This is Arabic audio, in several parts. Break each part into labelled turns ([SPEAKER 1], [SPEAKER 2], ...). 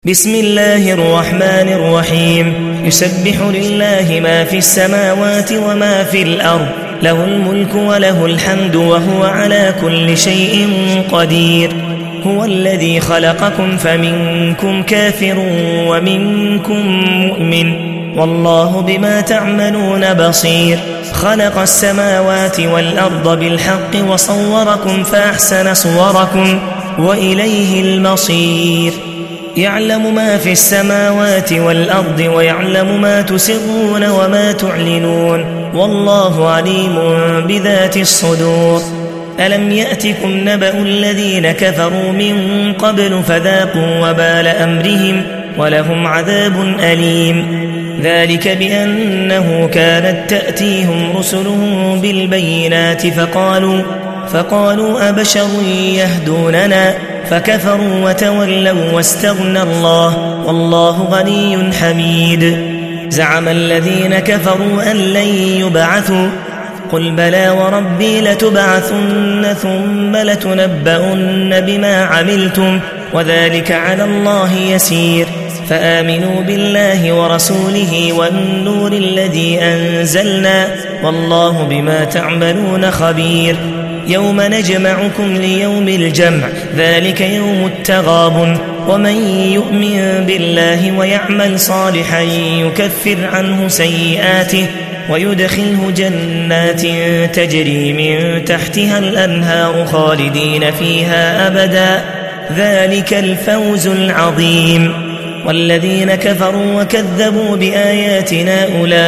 [SPEAKER 1] بسم الله الرحمن الرحيم. يسبح لله ما في السماوات وما في الأرض، له الملك وله الحمد وهو على كل شيء قدير. هو الذي خلقكم فمنكم كافر ومنكم مؤمن، والله بما تعملون بصير. خلق السماوات والأرض بالحق وصوركم فأحسن صوركم وإليه المصير. يعلم ما في السماوات والأرض ويعلم ما تسرون وما تعلنون، والله عليم بذات الصدور. ألم يأتكم نبأ الذين كفروا من قبل فذاقوا وبال أمرهم ولهم عذاب أليم. ذلك بأنه كانت تأتيهم رسلهم بالبينات فقالوا أبشر يهدوننا، فكفروا وتولوا واستغنى الله والله غني حميد. زعم الذين كفروا أن لن يبعثوا، قل بلى وربي لتبعثن ثم لتنبؤن بما عملتم وذلك على الله يسير. فآمنوا بالله ورسوله والنور الذي أنزلنا، والله بما تعملون خبير. يوم نجمعكم ليوم الجمع، ذلك يوم التغابن. ومن يؤمن بالله ويعمل صالحا يكفر عنه سيئاته ويدخله جنات تجري من تحتها الأنهار خالدين فيها أبدا، ذلك الفوز العظيم. والذين كفروا وكذبوا بآياتنا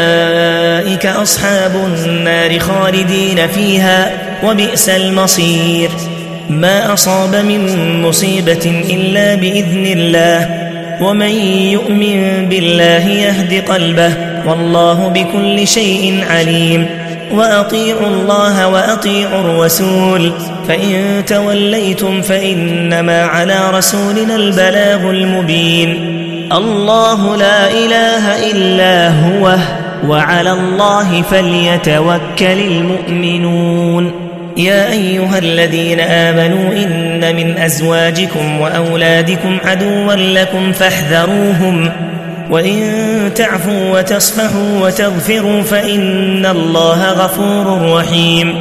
[SPEAKER 1] أولئك أصحاب النار خالدين فيها وبئس المصير. ما أصاب من مصيبة إلا بإذن الله، ومن يؤمن بالله يهد قلبه، والله بكل شيء عليم. وأطيعوا الله وأطيعوا الرسول، فإن توليتم فإنما على رسولنا البلاغ المبين. الله لا إله إلا هو، وعلى الله فليتوكل المؤمنون. يا أيها الذين آمنوا إن من أزواجكم وأولادكم عدوا لكم فاحذروهم، وإن تعفوا وتصفحوا وتغفروا فإن الله غفور رحيم.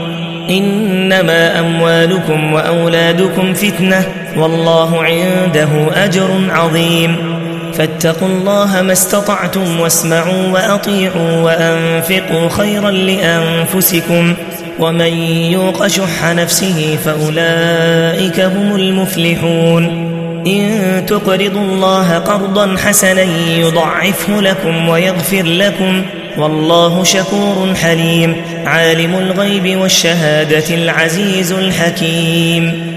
[SPEAKER 1] إنما أموالكم وأولادكم فتنة، والله عنده أجر عظيم. فاتقوا الله ما استطعتم واسمعوا وأطيعوا وأنفقوا خيرا لأنفسكم، ومن يوق شح نفسه فأولئك هم المفلحون. إن تقرضوا الله قرضا حسنا يضعفه لكم ويغفر لكم، والله شكور حليم. عالم الغيب والشهادة العزيز الحكيم.